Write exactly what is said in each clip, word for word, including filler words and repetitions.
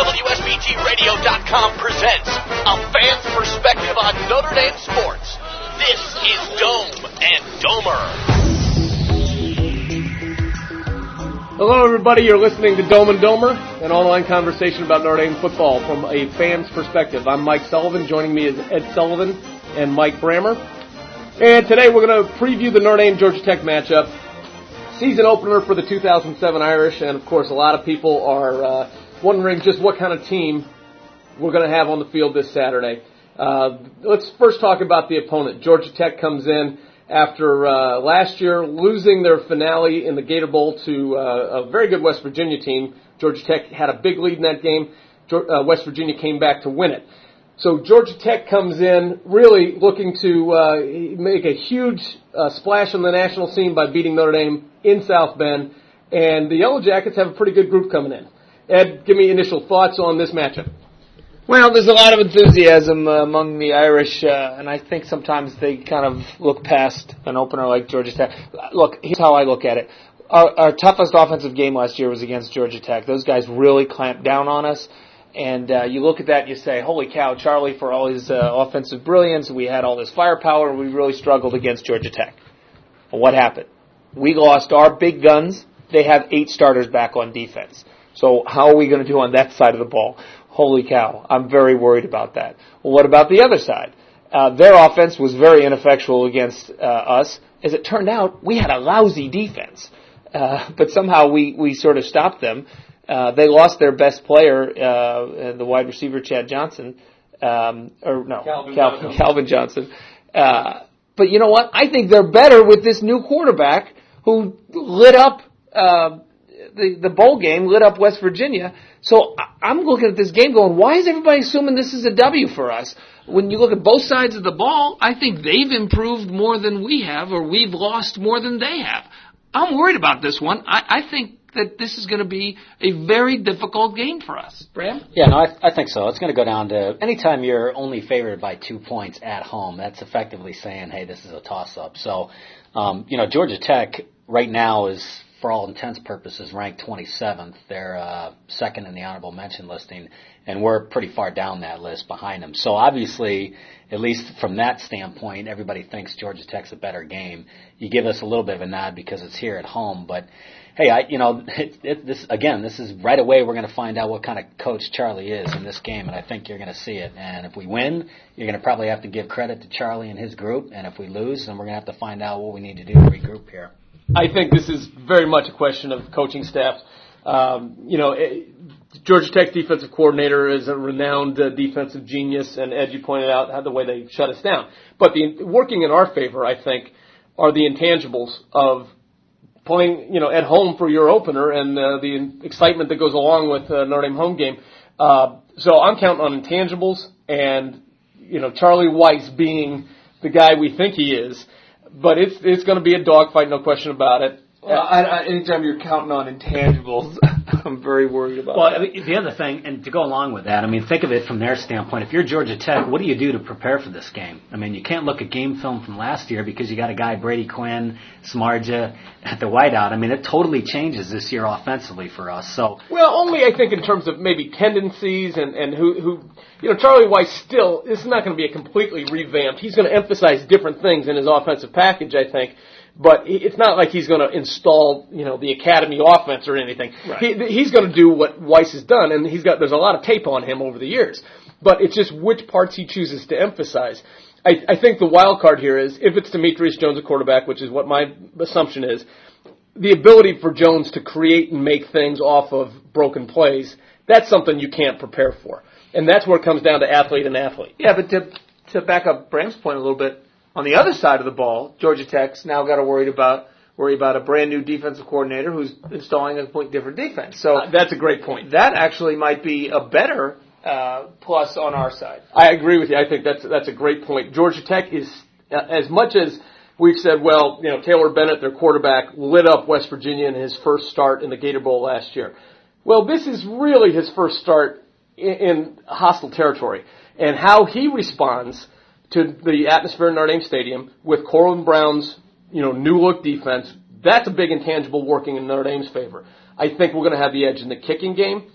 W S B T radio dot com presents A Fan's Perspective on Notre Dame Sports. This is Dome and Domer. Hello, everybody. You're listening to Dome and Domer, an online conversation about Notre Dame football from a fan's perspective. I'm Mike Sullivan. Joining me is Ed Sullivan and Mike Brammer. And today we're going to preview the Notre Dame-Georgia Tech matchup, season opener for the two thousand seven Irish. And, of course, a lot of people are uh, wondering just what kind of team we're going to have on the field this Saturday. Uh, let's first talk about the opponent. Georgia Tech comes in after uh, last year losing their finale in the Gator Bowl to uh, a very good West Virginia team. Georgia Tech had a big lead in that game. Uh, West Virginia came back to win it. So Georgia Tech comes in really looking to uh, make a huge uh, splash on the national scene by beating Notre Dame in South Bend. And the Yellow Jackets have a pretty good group coming in. Ed, give me initial thoughts on this matchup. Well, there's a lot of enthusiasm uh, among the Irish, uh, and I think sometimes they kind of look past an opener like Georgia Tech. Look, here's how I look at it. Our, our toughest offensive game last year was against Georgia Tech. Those guys really clamped down on us, and uh, you look at that and you say, holy cow, Charlie, for all his uh, offensive brilliance, we had all this firepower, and we really struggled against Georgia Tech. Well, what happened? We lost our big guns. They have eight starters back on defense. So how are we going to do on that side of the ball? Holy cow, I'm very worried about that. Well, what about the other side? Uh, their offense was very ineffectual against uh, us. As it turned out, we had a lousy defense. Uh, but somehow we, we sort of stopped them. Uh, they lost their best player, uh, the wide receiver, Chad Johnson. Um, or no, Calvin, Calvin, Calvin. Calvin Johnson. Uh, but you know what? I think they're better with this new quarterback who lit up uh, the, the bowl game, lit up West Virginia. So I'm looking at this game going, why is everybody assuming this is a W for us? When you look at both sides of the ball, I think they've improved more than we have, or we've lost more than they have. I'm worried about this one. I, I think that this is going to be a very difficult game for us. Bram? Yeah, no, I, I think so. It's going to go down to anytime you're only favored by two points at home, that's effectively saying, hey, this is a toss-up. So, um, you know, Georgia Tech right now is, for all intents purposes, ranked twenty-seventh. They're uh, second in the honorable mention listing, and we're pretty far down that list behind them. So obviously, at least from that standpoint, everybody thinks Georgia Tech's a better game. You give us a little bit of a nod because it's here at home, but hey, I, you know, it, it, this again, this is right away we're going to find out what kind of coach Charlie is in this game, and I think you're going to see it. And if we win, you're going to probably have to give credit to Charlie and his group, and if we lose, then we're going to have to find out what we need to do to regroup here. I think this is very much a question of coaching staff. Um, you know, it, Georgia Tech's defensive coordinator is a renowned uh, defensive genius, and Ed, you pointed out how the way they shut us down. But the working in our favor, I think, are the intangibles of playing, you know, at home for your opener and uh, the excitement that goes along with uh, Notre Dame home game. Uh, so I'm counting on intangibles and, you know, Charlie Weis being the guy we think he is. But it's it's going to be a dogfight, no question about it. Well, I, I, anytime you're counting on intangibles, I'm very worried about well, that. I mean, the other thing, and to go along with that, I mean, think of it from their standpoint. If you're Georgia Tech, what do you do to prepare for this game? I mean, you can't look at game film from last year because you got a guy, Brady Quinn, Smarja, at the wideout. I mean, it totally changes this year offensively for us. So, well, only I think in terms of maybe tendencies and, and who, who, you know, Charlie Weis still, this is not going to be a completely revamped. He's going to emphasize different things in his offensive package, I think. But it's not like he's going to install, you know, the academy offense or anything. Right. He, he's going to do what Weis has done, and he's got there's a lot of tape on him over the years. But it's just which parts he chooses to emphasize. I, I think the wild card here is if it's Demetrius Jones, a quarterback, which is what my assumption is, the ability for Jones to create and make things off of broken plays, that's something you can't prepare for. And that's where it comes down to athlete and athlete. Yeah, but to to back up Bram's point a little bit, on the other side of the ball, Georgia Tech's now got to worry about worry about a brand new defensive coordinator who's installing a completely different defense. So uh, that's a great point. That actually might be a better uh, plus on our side. I agree with you. I think that's that's a great point. Georgia Tech is, uh, as much as we've said, well, you know, Taylor Bennett, their quarterback, lit up West Virginia in his first start in the Gator Bowl last year. Well, this is really his first start in, in hostile territory, and how he responds to the atmosphere in Notre Dame Stadium with Corwin Brown's, you know, new look defense. That's a big intangible working in Notre Dame's favor. I think we're going to have the edge in the kicking game.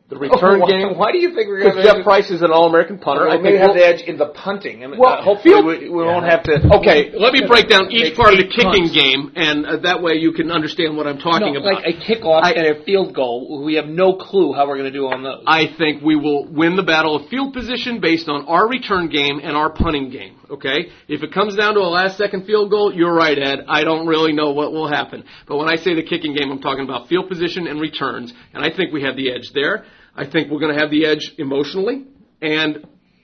The return oh, why, game. Why do you think we're going to have Jeff Price is an All-American punter. I think we have the edge in the punting. I mean, well, uh, hopefully we, we yeah. won't have to. Okay, let me break down each part of the kicking punts. game, and uh, that way you can understand what I'm talking no, about. Like a kickoff I, and a field goal, we have no clue how we're going to do on those. I think we will win the battle of field position based on our return game and our punting game. Okay, if it comes down to a last-second field goal, you're right, Ed. I don't really know what will happen. But when I say the kicking game, I'm talking about field position and returns, and I think we have the edge there. I think we're going to have the edge emotionally, and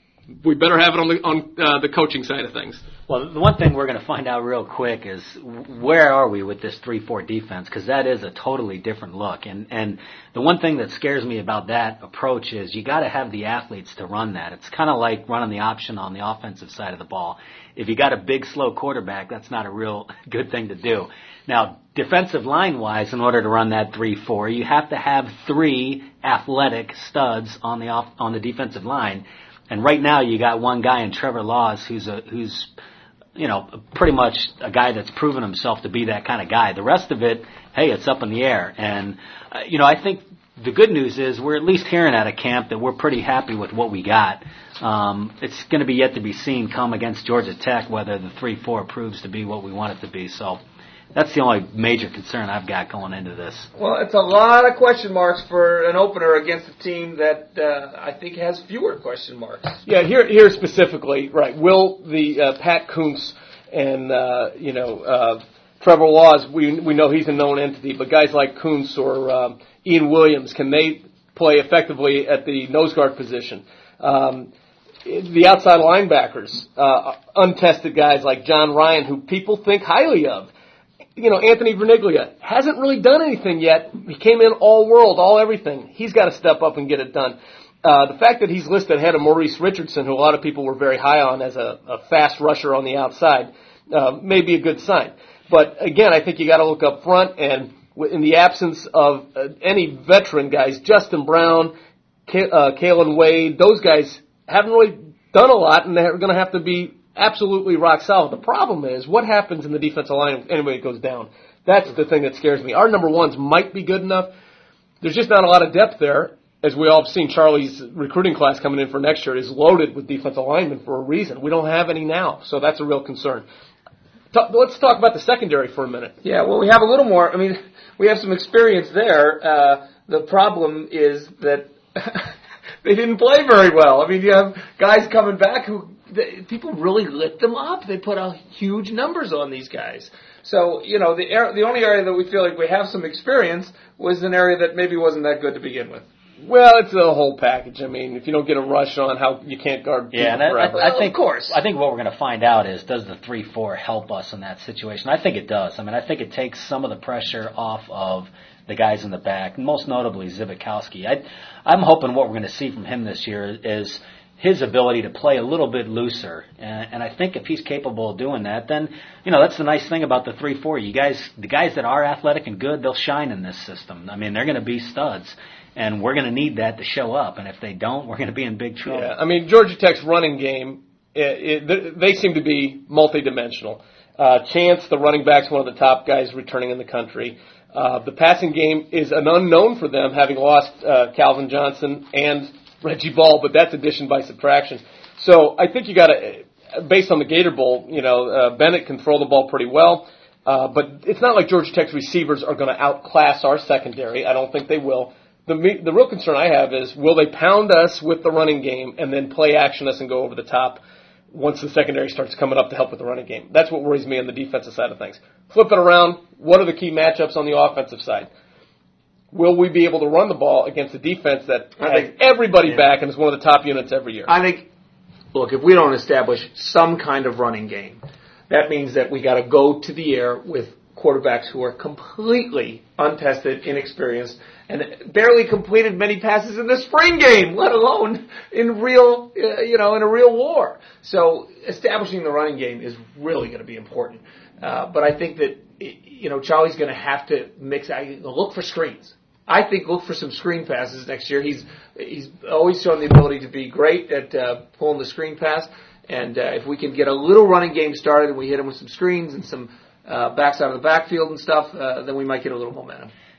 we better have it on the on uh, the coaching side of things. Well, the one thing we're going to find out real quick is where are we with this three four defense, because that is a totally different look. And and the one thing that scares me about that approach is you got to have the athletes to run that. It's kind of like running the option on the offensive side of the ball. If you got a big, slow quarterback, that's not a real good thing to do. Now, defensive line-wise, in order to run that three four, you have to have three athletic studs on the off, on the defensive line. And right now, you got one guy in Trevor Laws who's a who's you know pretty much a guy that's proven himself to be that kind of guy. The rest of it, hey, it's up in the air. And uh, you know, I think the good news is we're at least hearing at a camp that we're pretty happy with what we got. Um, it's going to be yet to be seen come against Georgia Tech whether the three four proves to be what we want it to be. So that's the only major concern I've got going into this. Well, it's a lot of question marks for an opener against a team that uh, I think has fewer question marks. Yeah, here here specifically, right? Will the uh, Pat Kuntz and uh, you know uh, Trevor Laws? We we know he's a known entity, but guys like Kuntz or um, Ian Williams, can they play effectively at the nose guard position? Um, the outside linebackers, uh, untested guys like John Ryan, who people think highly of. You know, Anthony Verniglia hasn't really done anything yet. He came in all world, all everything. He's got to step up and get it done. Uh, the fact that he's listed ahead of Maurice Richardson, who a lot of people were very high on as a, a fast rusher on the outside, uh, may be a good sign. But again, I think you got to look up front, and in the absence of uh, any veteran guys, Justin Brown, K- uh, Kalen Wade, those guys haven't really done a lot, and they're going to have to be absolutely rock solid. The problem is, what happens in the defensive line if anybody goes down? That's the thing that scares me. Our number ones might be good enough. There's just not a lot of depth there. As we all have seen, Charlie's recruiting class coming in for next year is loaded with defensive linemen for a reason. We don't have any now, so that's a real concern. Talk, let's talk about the secondary for a minute. Yeah, well, we have a little more. I mean, we have some experience there. Uh, the problem is that they didn't play very well. I mean, you have guys coming back who the, people really lit them up. They put out huge numbers on these guys. So, you know, the the only area that we feel like we have some experience was an area that maybe wasn't that good to begin with. Well, it's a whole package. I mean, if you don't get a rush on how you can't guard people yeah, and forever. I, I, I think, of course. I think what we're going to find out is, does the three four help us in that situation? I think it does. I mean, I think it takes some of the pressure off of the guys in the back, most notably Zbikowski. I, I'm hoping what we're going to see from him this year is his ability to play a little bit looser. And, and I think if he's capable of doing that, then, you know, that's the nice thing about the three four. You guys, the guys that are athletic and good, they'll shine in this system. I mean, they're going to be studs. And we're going to need that to show up. And if they don't, we're going to be in big trouble. Yeah, I mean, Georgia Tech's running game, it, it, they seem to be multidimensional. Uh, Chance, the running back's one of the top guys returning in the country. Uh, the passing game is an unknown for them, having lost uh, Calvin Johnson and Reggie Ball, but that's addition by subtraction. So I think you got to, based on the Gator Bowl, you know, uh, Bennett can throw the ball pretty well. Uh, but it's not like Georgia Tech's receivers are going to outclass our secondary. I don't think they will. The the real concern I have is, will they pound us with the running game and then play action us and go over the top once the secondary starts coming up to help with the running game? That's what worries me on the defensive side of things. Flip it around. What are the key matchups on the offensive side? Will we be able to run the ball against a defense that has think, everybody yeah. back and is one of the top units every year? I think, look, if we don't establish some kind of running game, that means that we got to go to the air with quarterbacks who are completely untested, inexperienced, and barely completed many passes in the spring game, let alone in real, uh, you know, in a real war. So establishing the running game is really going to be important. Uh, but I think that, you know, Charlie's going to have to mix. I look for screens. I think look for some screen passes next year. He's he's always shown the ability to be great at uh, pulling the screen pass. And uh, if we can get a little running game started and we hit him with some screens and some Uh, backs out of the backfield and stuff, uh, then we might get a little momentum.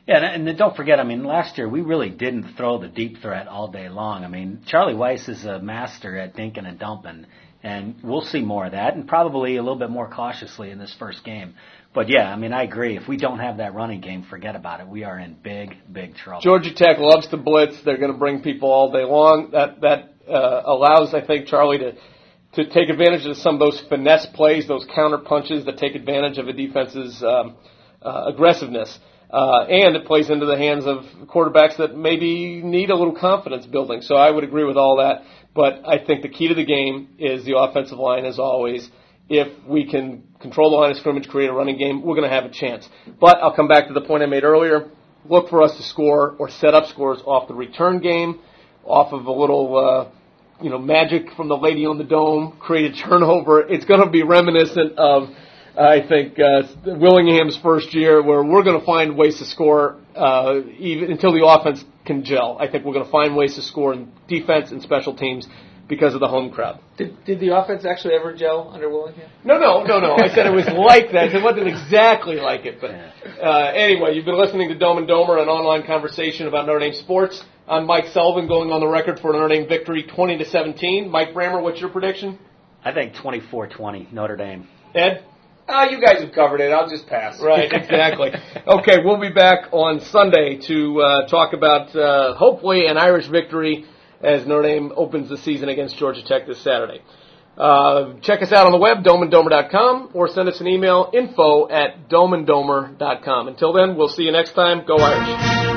Yeah, and, and don't forget, I mean, last year we really didn't throw the deep threat all day long. I mean, Charlie Weiss is a master at dinking and dumping, and we'll see more of that, and probably a little bit more cautiously in this first game. But, yeah, I mean, I agree. If we don't have that running game, forget about it. We are in big, big trouble. Georgia Tech loves to blitz. They're going to bring people all day long. That that uh, allows, I think, Charlie to to take advantage of some of those finesse plays, those counter punches that take advantage of a defense's um, uh, aggressiveness. Uh, and it plays into the hands of quarterbacks that maybe need a little confidence building. So I would agree with all that. But I think the key to the game is the offensive line, as always. If we can control the line of scrimmage, create a running game, we're going to have a chance. But I'll come back to the point I made earlier. Look for us to score or set up scores off the return game, off of a little, uh, you know, magic from the lady on the dome, create a turnover. It's going to be reminiscent of, I think, uh, Willingham's first year, where we're going to find ways to score uh, even until the offense can gel. I think we're going to find ways to score in defense and special teams because of the home crowd. Did, did the offense actually ever gel under Willingham? No, no, no, no. I said it was like that. It wasn't exactly like it. But uh, anyway, you've been listening to Dome and Domer, an online conversation about Notre Dame sports. I'm Mike Sullivan, going on the record for a Notre Dame victory twenty to seventeen. Mike Brammer, what's your prediction? I think twenty-four twenty, Notre Dame. Ed? Ah, you guys have covered it. I'll just pass. Right, exactly. Okay, we'll be back on Sunday to uh, talk about, uh, hopefully, an Irish victory as Notre Dame opens the season against Georgia Tech this Saturday. Uh, check us out on the web, dome and domer dot com, or send us an email, info at dome and domer dot com. Until then, we'll see you next time. Go Irish.